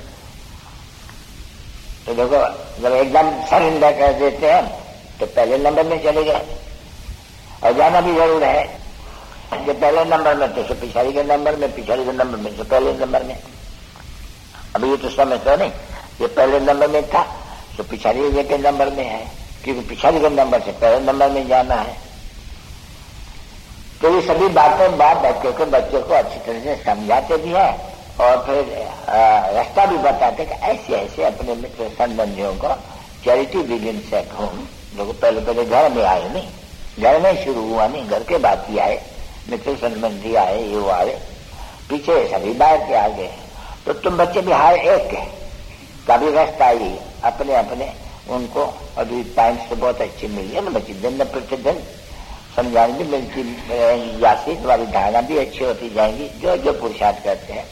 तो देखो, जब एकदम सरेंडर कर देते हैं तो पहले नंबर में चले गए, और जाना भी जरूर है। जो पहले नंबर में तो पिछाड़ी के नंबर में, पिछाड़ी के नंबर में तो पहले नंबर में। अभी ये तो समझते नहीं, ये पहले नंबर में था तो पिछाड़ी के नंबर में है, क्योंकि पिछाड़ी के नंबर से पहले नंबर में जाना है। तो ये सभी बातें बच्चों को अच्छी तरह से समझाते भी है, और फिर रास्ता भी बताते कि ऐसे ऐसे अपने मित्र संबंधियों को चैरिटी बिगिंस एट होम। देखो, पहले घर में आए नहीं, घर में शुरू हुआ नहीं, घर के बाद ही आए, मित्र संबंधी आए, ये आए, पीछे सभी बाहर के आ गए। तो तुम बच्चे भी हर एक कभी रास्ता ही अपने अपने उनको अभी पॉइंट्स तो बहुत अच्छी मिली है ना बच्चे, दिन प्रतिदिन समझाने भी मिलती रहेंगी, यासी तुम्हारी धारणा भी अच्छी होती जाएंगी जो जो पुरुषार्थ करते हैं।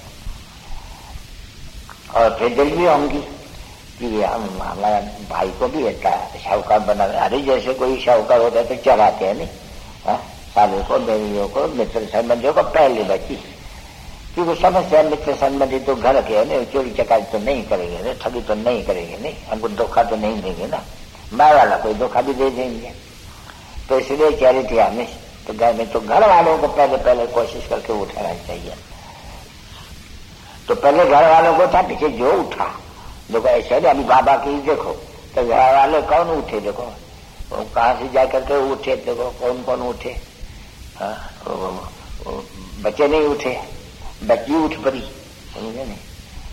और फिर दिल भी होंगी कि हम हमारा भाई को भी एक शाहूकार बना रहे। अरे जैसे कोई शाहूकार होता है तो चढ़ाते हैं नहीं, सालों को, बेवियों को, मित्र संबंधियों को पहले बची, क्योंकि समस्या मित्र संबंधी तो घर के है ना, चोरी चकारी तो नहीं करेंगे ना, ठगी तो नहीं करेंगे नहीं, हमको धोखा तो नहीं देंगे ना, माँ वाला कोई धोखा भी दे देंगे। तो इसलिए चैरिटी हमें तो घर में तो घर वालों को पहले कोशिश करके उठाना चाहिए। तो पहले घर वालों को था, पीछे जो उठा। देखो ऐसे नहीं, अभी बाबा की देखो तो घर वाले कौन उठे, देखो वो कहाँ से जा करके उठे, देखो कौन कौन उठे। बच्चे नहीं उठे, बच्ची उठ पड़ी, समझे नहीं,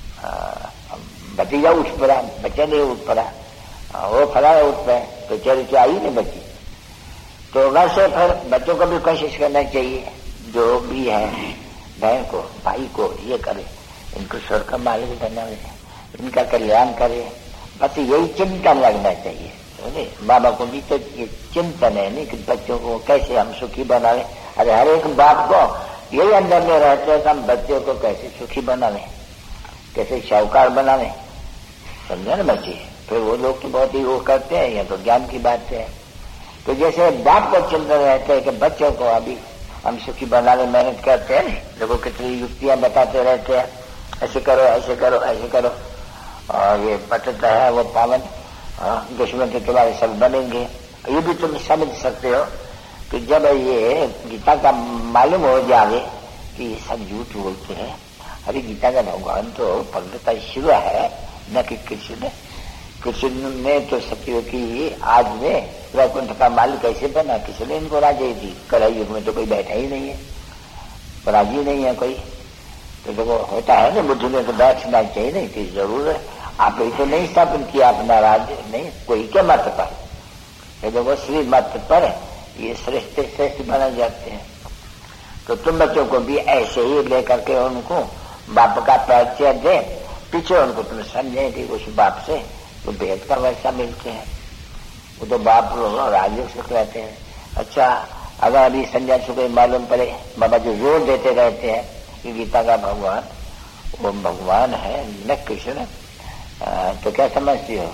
भतीजा उठ पड़ा, बच्चा नहीं उठ पड़ा, वो फला उठ पाए, तो चैरिटी आई नहीं बच्ची। तो वैसे फिर बच्चों को भी कोशिश करना चाहिए, जो भी है बहन को, भाई को, ये करे, इनको स्वर्ग का मालिक बनावे, इनका कल्याण करे, बस यही चिंतन लगना चाहिए। माँ बाप को भी तो ये चिंतन है नहीं कि बच्चों को कैसे हम सुखी बनावे। अरे हर एक बाप को यही अंदर में रहते हैं कि हम बच्चों को कैसे सुखी बनावे, कैसे शाहूकार बनावे, समझे ना बच्चे। फिर वो लोग तो बहुत ही वो करते हैं, या तो ज्ञान की बात है। तो जैसे बाप को चिंतन रहते हैं कि बच्चों को अभी हम सुखी बनाने मेहनत करते हैं, देखो कितनी युक्तियां बताते रहते हैं, ऐसे करो ऐसे करो ऐसे करो, और ये पतित है वो पावन, दुश्मन तो तुम्हारे सब बनेंगे। ये भी तुम समझ सकते हो कि जब ये गीता का मालूम हो जाए कि ये सब झूठ बोलते हैं, अरे गीता का भगवान तो भगवता शिव है न कि कृष्ण। कृष्ण ने तो सत्य की आज में वैकुंठ का मालिक कैसे बना, किसने इनको राजी दी। कलयुग युग में तो कोई बैठा ही नहीं है, राजी नहीं है कोई। तो देखो होता है ना, बुद्धि में तो बैठना चाहिए नहीं थी, जरूर है। आप ही तो नहीं स्थापन किया अपना राज्य, नहीं कोई के मत पर, ये देखो श्री मत पर ये श्रेष्ठ श्रेष्ठ बना जाते हैं। तो तुम बच्चों को भी ऐसे ही लेकर के उनको बाप का परिचय दे, पीछे उनको तुम समझे कि उस बाप से तो भेद का वर्षा मिलते हैं। वो तो बाप राजयोग सुख रहते हैं। अच्छा, अगर अभी संजय सुख मालूम पड़े, बाबा जो जोर देते रहते हैं कि गीता का भगवान वो भगवान है न कृष्ण, तो क्या समझती हो?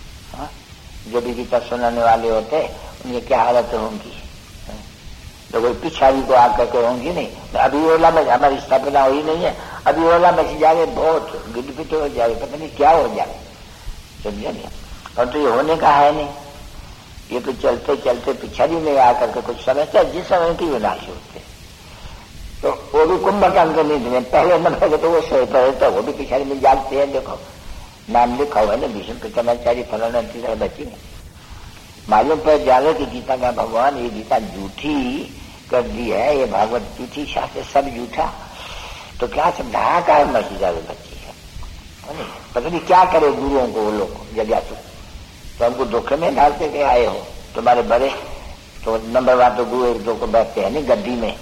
जो भी गीता सुनाने वाले होते उनकी क्या हालत होंगी? तो कोई पिछाड़ी को आकर के होंगी नहीं। अभी ओला में हमारी स्थापना हुई नहीं है, अभी ओला में जाए बहुत गिटपिट हो जाए, पता नहीं क्या हो जाए, समझे नहीं। और तो ये होने का है नहीं, ये तो चलते चलते पिछाड़ी में आकर के कुछ समझता जिस समय की विनाश होते। तो वो भी कुंभकर्ण के नींद में पहले नंबर के तो वो सोते हैं, तो वो भी पिछाड़ी में जागते हैं। देखो नाम लिखा हुआ है ना, भीष्म पितामहचारी फलाना तीसरा बच्ची में मालूम पर जावे कि गीता का भगवान ये गीता झूठी कर दी है, ये भागवत झूठी, शास्त्र सब झूठा। तो क्या समझाकार मची जावे बच्ची है, पता नहीं क्या करे गुरुओं को वो लोग जगह तो हमको धोखे में डालते के आए हो। तुम्हारे बड़े तो नंबर वन तो गुरु एक दो को बैठते हैं नहीं गद्दी में,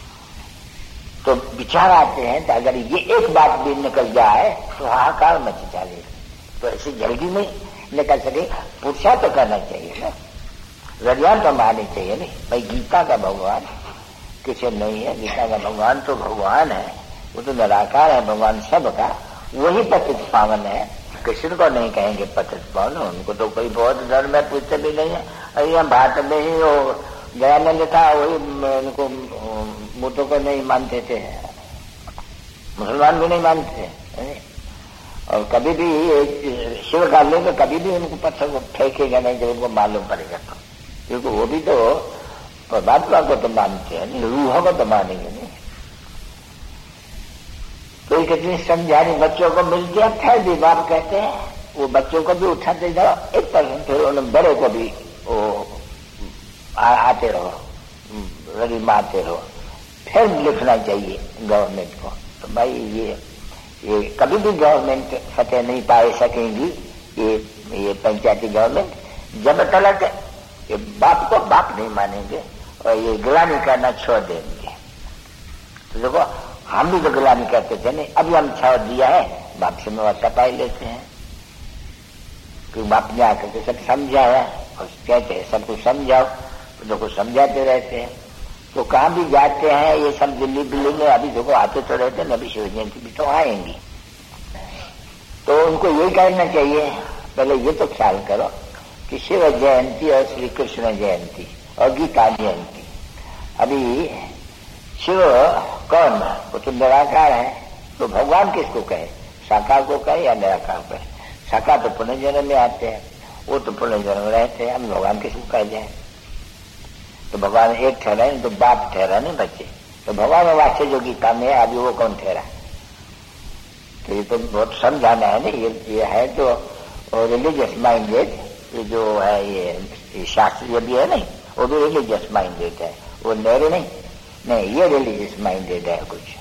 तो विचार आते हैं तो अगर ये एक बात भी निकल जाए तो हाहाकार मच जाए। तो ऐसे जल्दी नहीं निकल सके, पुरुषार्थ तो करना चाहिए ना, रडियान तो मारनी चाहिए नहीं। भाई गीता का भगवान किसी नहीं है, गीता का भगवान तो भगवान है, वो तो निराकार है भगवान सबका, वही पतित पावन है। कृष्ण को नहीं कहेंगे पतित पावन, उनको तो कोई बहुत धर्म में पूछते भी नहीं है। अरे हम भारत में ही वो दयानंद था, वही उनको बूतों को नहीं मानते थे, मुसलमान भी नहीं मानते थे। और कभी भी शिव का ले तो कभी भी उनको पत्थर को फेंकेगा नहीं जब उनको मालूम पड़ेगा तो, क्योंकि वो भी तो परमात्मा को तो मानते हैं, रूहों को तो मानेंगे नहीं। तो कितनी समझानी बच्चों को मिलती है, फिर भी बाप कहते हैं वो बच्चों को भी उठाते जाओ 1%, फिर उन्हें बड़े को भी वो आते रहो, रवि मारते रहो, फिर लिखना चाहिए गवर्नमेंट को। तो भाई ये कभी भी गवर्नमेंट फतेह नहीं पाए सकेंगी, ये पंचायती गवर्नमेंट, जब तक ये बाप को बाप नहीं मानेंगे और ये गुलामी करना छोड़ देंगे। तो देखो हम भी तो गुलामी करते थे नहीं, अभी हम छोड़ दिया है, बाप से मुआवजा पाई लेते हैं, क्योंकि बाप ने आकर के सब समझाया और कहते हैं सबको समझाओ, तो देखो समझाते रहते हैं। तो कहाँ भी जाते हैं ये सब दिल्ली बिल्ली में, अभी देखो आते तो रहते हैं, अभी शिव जयंती भी तो आएंगी, तो उनको यही करना चाहिए, पहले ये तो ख्याल करो कि शिव जयंती और श्री कृष्ण जयंती और गीता जयंती, अभी शिव कौन, वो तो निराकार है, तो भगवान किसको कहे, साकार को कहे या निराकार को कहे? साकार तो पुनर्जन्म में आते हैं, वो तो पुनर्जन्म रहते हैं, हम भगवान किसको कह जाए? तो भगवान एक ठहरा नहीं तो बाप ठहरा नहीं बच्चे, तो भगवान वाक्य जो गीता में है अभी वो कौन ठहरा? तो ये तो बहुत समझाना है ना, ये है तो रिलीजियस माइंडेड, ये जो है ये शास्त्रीय भी है नहीं, वो भी रिलीजियस माइंडेड है, वो नेहरू नहीं, ये रिलीजियस माइंडेड है कुछ,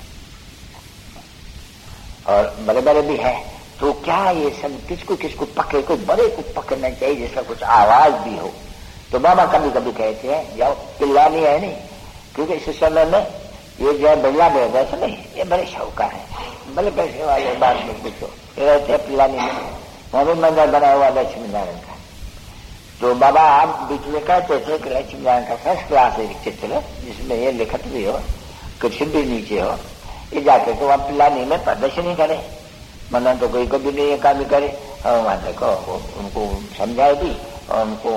और बड़े बड़े भी है। तो क्या ये सब किसको किसको पकड़े, कोई बड़े को पकड़ना चाहिए जिसका कुछ आवाज भी हो। तो बाबा कभी कभी कहते हैं जाओ, पिल्लानी है नहीं, क्योंकि इस समय में ये जो है बिल्ला बेहतर से नहीं, ये बड़े शौकार है, बड़े पैसे वाले, बात में पूछो, ये रहते हैं पिल्लानी में, वहां भी मंदिर बना हुआ लक्ष्मी नारायण का। तो बाबा आप बीच में कहते थे कि लक्ष्मी नारायण का फर्स्ट क्लास एक चित्र जिसमें ये लिखत भी हो, कुछ भी नीचे हो, ये जाके तो वहां पिल्लानी में प्रदर्शनी करे, मना तो कोई कभी नहीं ये काम करे, और वहां देखो उनको समझाए भी, और उनको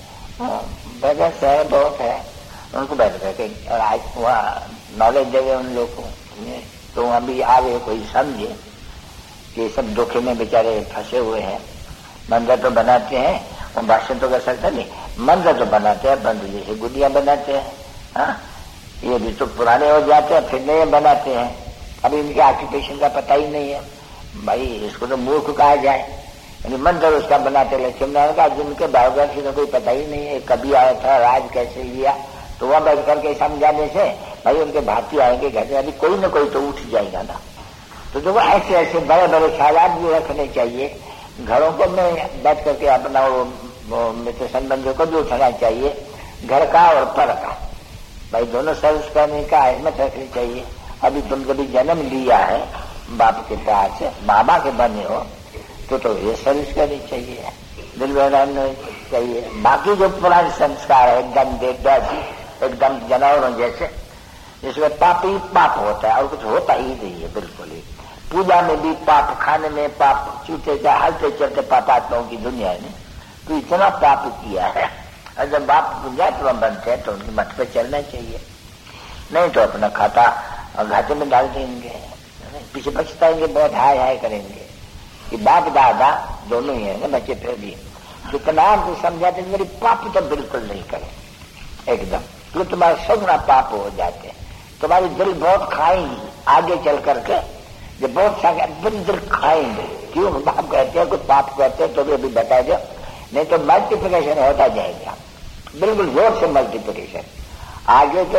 बहस है बहुत है, उनको बैठ करके और आज वहाँ नॉलेज देवे उन लोग को, तो वहाँ भी आवे कोई समझे कि सब धोखे में बेचारे फंसे हुए हैं। मंदिर तो बनाते हैं, वो भाषण तो कर सकता नहीं, मंदिर तो बनाते हैं, बंद जैसे गुडिया बनाते हैं, हाँ ये भी तो पुराने हो जाते हैं, फिर नए बनाते हैं, अभी इनके ऑक्यूपेशन का पता ही नहीं है। भाई इसको तो मूर्ख कहा जाए, यानी मंदिर उसका बनाते लक्ष्मी नारायण का, जिनके बायोग्राफी का कोई पता ही नहीं है, कभी आया था, राज कैसे लिया, तो वहां बैठ करके समझाने से भाई उनके भाती आएंगे घर में, अभी कोई न कोई तो उठ जाएगा ना। तो देखो ऐसे ऐसे बड़े बड़े ख्यालात भी रखने चाहिए, घरों को में बैठ करके अपना वो मित्र संबंधियों को भी उठाना चाहिए, घर का और पर का, भाई दोनों सर्विस करने का अहमियत रखनी चाहिए। अभी तुम कभी जन्म लिया है बाप के प्यार से, बाबा के बने हो, तो ये सर्विस करनी चाहिए, दिल बहलाना चाहिए। बाकी जो पुराने संस्कार है एकदम देवदासी, एकदम जानवरों जैसे, जिसमें पाप ही पाप होता है और कुछ होता ही नहीं है बिल्कुल ही। पूजा में भी पाप, खाने में पाप, चूते जा हलते चलते पापात्माओं की दुनिया ने तो इतना पाप किया है, और जब बाप पुण्यात्मा बनते हैं तो उनकी मत पे चलना चाहिए, नहीं तो अपना खाता घाटे में डाल देंगे, पीछे पछताएंगे, बहुत हाय हाय करेंगे कि बाप दादा दोनों ही है ना बच्चे, फिर भी जितना आपको समझाते मेरी पाप तो बिल्कुल नहीं करें एकदम, तो तुम्हारे सगुना पाप हो जाते हैं, तुम्हारी दिल बहुत खाएंगी आगे चल करके, जब बहुत सारे दिल खाएंगे। क्यों बाप कहते हैं कुछ पाप करते हैं तो भी अभी बता दो, नहीं तो मल्टीप्लिकेशन होता जाएगा, बिल्कुल जोर से मल्टीप्लिकेशन, आगे तो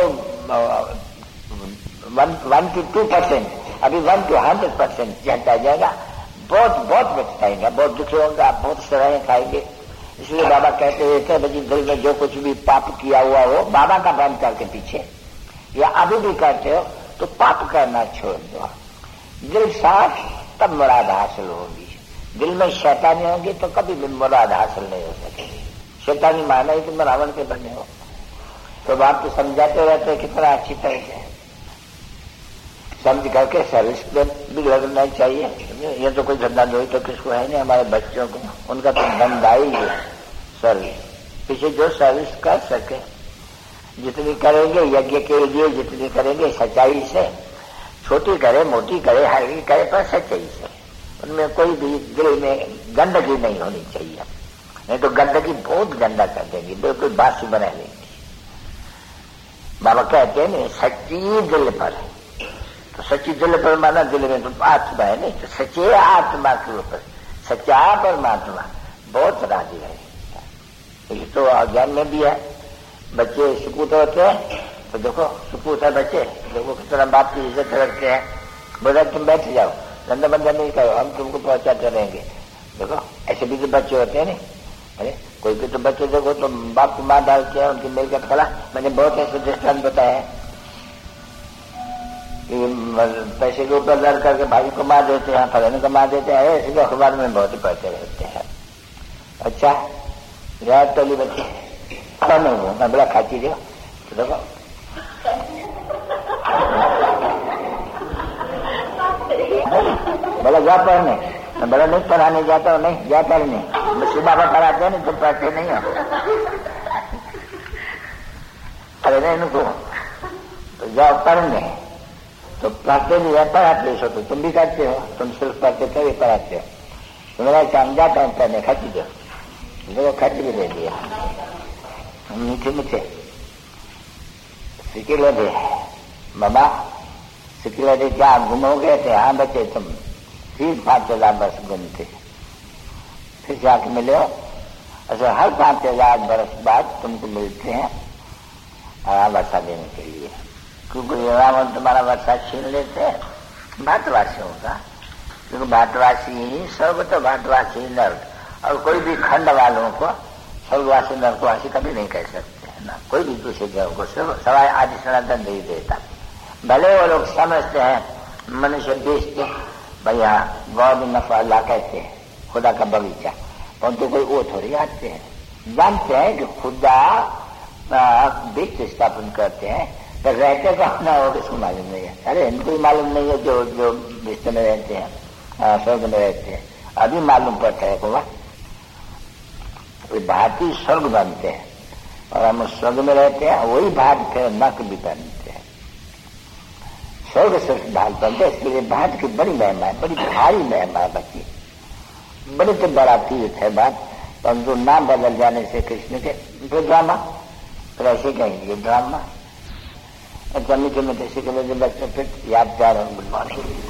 1 to 2%, अभी 1 to 100% चलता जाएगा, बहुत बहुत बचताएगा, बहुत दुखी होगा, बहुत सराहें खाएंगे। इसलिए बाबा कहते थे भाई दिल में जो कुछ भी पाप किया हुआ हो बाबा का बंद करके पीछे, या अभी भी करते हो तो पाप करना छोड़ दो, दिल साफ तब मुराद हासिल होगी। दिल में शैतानी होगी तो कभी भी मुराद हासिल नहीं हो सकेगी। शैतानी माना ही तुम रावण के बने हो, तो बाप तो समझाते रहते कितना अच्छी तरह से समझ करके सर्विस भी लगना चाहिए। ये तो कोई धंधा नहीं तो किसको है नहीं, हमारे बच्चों को उनका तो धंधा ही है सर्विस, पीछे जो सर्विस कर सके जितनी करेंगे यज्ञ के लिए, जितनी करेंगे सच्चाई से, छोटी करे मोटी करे हल्की करे पर सच्चाई से, उनमें कोई भी दिल में गंदगी नहीं होनी चाहिए, नहीं तो गंदगी बहुत गंदा कर देंगी, बिल्कुल बासी बना लेंगी। बाबा कहते हैं नहीं सच्ची दिल पर, तो सच्ची दिल पर माना दिल में तो आत्मा है नहीं, तो सच्चे आत्मा के ऊपर सच्चा परमात्मा बहुत राजी है। ये तो अज्ञान में भी है, बच्चे सुकूत होते हैं तो देखो सुकूत है बच्चे, देखो किस तरह बाप की इज्जत रखते हैं, बोला तुम बैठ जाओ, धंधा बंदा नहीं करो, हम तुमको पहुंचाते रहेंगे। देखो ऐसे भी तो बच्चे होते हैं नहीं, अरे कोई भी तो बच्चे देखो तो बाप को मार डालते हैं, उनकी मिलकर खड़ा। मैंने बहुत ऐसे दृष्टांत बताया कि पैसे के ऊपर लड़ करके भाई को मार देते हैं, फलाने को मार देते हैं, ऐसे अखबार में बहुत ही पढ़ते रहते हैं। अच्छा यार टोली बच्चे खड़ा नहीं हूँ मैं, बड़ा खाती जो तो देखो बोला जा पढ़ने, मैं बड़ा नहीं पढ़ाने जाता हूँ, नहीं जा पढ़ने, मुझसे बाबा पढ़ाते हैं नहीं तुम पढ़ते नहीं हो। अरे नहीं इनको तो जाओ पढ़ने, तो पढ़ते भी है पढ़ाते हो, तो तुम भी करते हो, तुम सिर्फ पढ़ते थे भी पढ़ाते हो। तो मेरा काम जाता हूँ पढ़ने, खाती दो, देखो खर्च भी दे दिया, मीठे मीठे सिकिले दे बाबा, सिकिले दे क्या घूमोगे थे? हाँ बच्चे तुम फिर 5,000 बरस घूमते, फिर जाके मिले हो। अच्छा हर 5,000 बरस बाद तुमको मिलते हैं वर्षा देने के लिए, क्योंकि रावण तुम्हारा वर्षा छीन लेते हैं भाटवासियों का, क्योंकि भाटवासी ही स्वर्ग तो भाटवासी नर्क, और कोई भी खंड वालों को स्वर्गवासी नरकवासी कभी नहीं कह सकते है ना, कोई भी दूसरे ग्रह को सवाई आदि सनातन नहीं देता। भले वो लोग समझते हैं मनुष्य बेचते भाई यहाँ गौर नफा ला कहते हैं खुदा का बगीचा, परंतु कोई वो थोड़ी आते हैं, जानते हैं कि खुदा बीच स्थापन करते हैं, तो रहते कहाँ ना हो किसको मालूम नहीं है। अरे इनको ही मालूम नहीं है जो बिस्तर में रहते हैं, स्वर्ग में रहते हैं, अभी मालूम पड़ता है को भारतीय स्वर्ग बनते हैं और हम स्वर्ग में रहते हैं, वही भाग फिर नक भी बनते हैं। स्वर्ग से भाग बनते हैं, इसके लिए भारत की बड़ी महिमा है, बड़ी भारी महिमा है बच्ची, बड़े तो बड़ा तीर्थ है बात, परंतु नाम बदल जाने से कृष्ण के तो ड्रामा, फिर ऐसे कहेंगे ड्रामा। अच्छा मीठे मीठे से बच्चे फिर याद जा रहे हैं, गुड मॉर्निंग।